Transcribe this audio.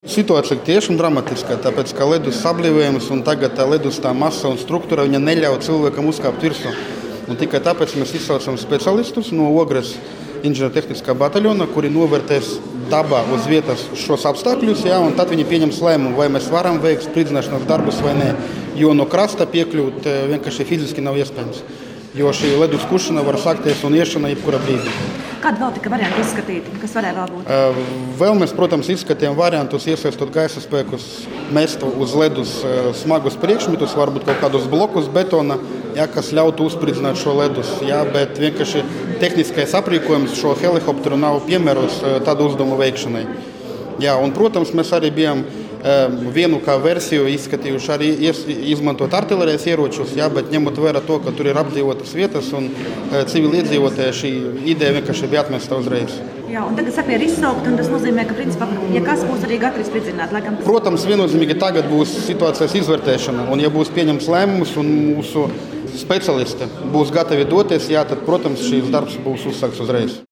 Situācija tiešām dramatiska, tāpēc ka ledus sablīvējums un tagad tā ledus tā masa un struktūra viņa neļauj cilvēkam uzkāpt virsū. Un tikai tāpēc mēs izsaucam specialistus no Ogres inženiertehniskā bataljona, kuri novērtēs dabā uz vietas šos apstākļus, un tad viņi pieņems lēmumu, vai mēs varam veikt spridzināšanas darbus vai nē. Jo no krasta piekļūt vienkārši fiziski nav iespējams. Jo šī ledus kušana var sākties un iešana jebkura brīdī. Kādu vēl tika variantu izskatīt? Kas varēja vēl būt? Vēl mēs, protams, izskatījām variantus, iesaistot gaisa spēkus, mest uz ledus smagus priekšmetus, varbūt kaut kādus blokus betona, kas ļautu uzspridzināt šo ledus. Bet vienkārši tehniskais aprīkojums šo helikopteru nav piemērots tādu uzdevumu veikšanai. Un, protams, mēs arī bijām vienu kā versiju izskatījuši arī izmantot artilērijas ieročus, bet ņemot vērā to, ka tur ir apdzīvotas vietas un civiliedzīvotāji, šī ideja vienkārši bija atmesta uzreiz. Un tagad sapie ir izsaukt, un tas nozīmē, ka principā, ja kas būs arī gatavi spridzināt, laikam... Protams, viennozīmīgi tagad būs situācijas izvērtēšana, un ja būs pieņems lēmums un mūsu speciālisti būs gatavi doties, tad, protams, šīs darbs būs uzsākts uzreiz.